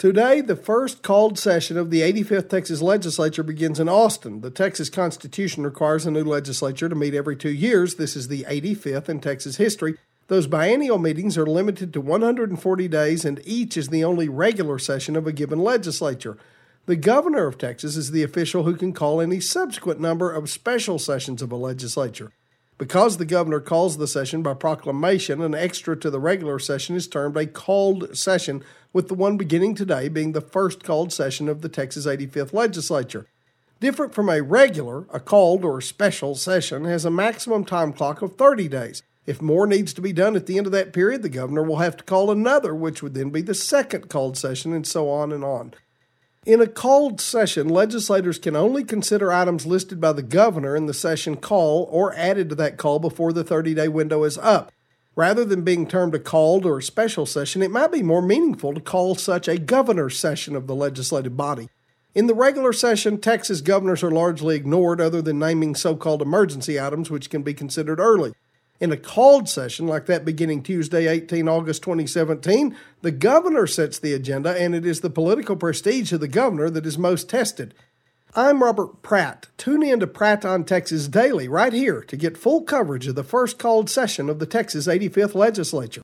Today, the first called session of the 85th Texas Legislature begins in Austin. The Texas Constitution requires a new legislature to meet every 2 years. This is the 85th in Texas history. Those biennial meetings are limited to 140 days, and each is the only regular session of a given legislature. The governor of Texas is the official who can call any subsequent number of special sessions of a legislature. Because the governor calls the session by proclamation, an extra to the regular session is termed a called session, with the one beginning today being the first called session of the Texas 85th Legislature. Different from a regular, a called or special session has a maximum time clock of 30 days. If more needs to be done at the end of that period, the governor will have to call another, which would then be the second called session, and so on and on. In a called session, legislators can only consider items listed by the governor in the session call or added to that call before the 30-day window is up. Rather than being termed a called or a special session, it might be more meaningful to call such a governor's session of the legislative body. In the regular session, Texas governors are largely ignored other than naming so-called emergency items which can be considered early. In a called session like that beginning Tuesday, 18 August 2017, the governor sets the agenda, and it is the political prestige of the governor that is most tested. I'm Robert Pratt. Tune in to Pratt on Texas Daily right here to get full coverage of the first called session of the Texas 85th Legislature.